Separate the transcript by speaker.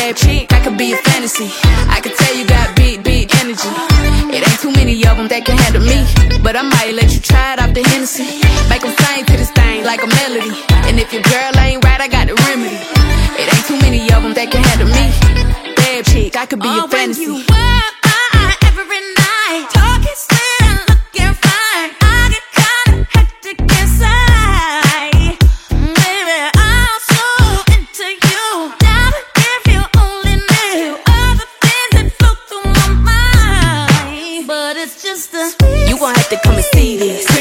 Speaker 1: Bad chick, I could be a fantasy. I could tell you got big energy. It ain't too many of them that can handle me, but I might let you try it off the Hennessy. Make them sing to this thing like a melody. And if your girl ain't right, I got the remedy. It ain't too many of them that can handle me. Bad chick, I could be a fantasy.
Speaker 2: When you work every night, talking sweet and looking fine, I get kinda hectic inside. Baby, I'm so into you. Now if you only knew all the things that flow through my mind, but it's just a
Speaker 1: You gon' have to come and see this.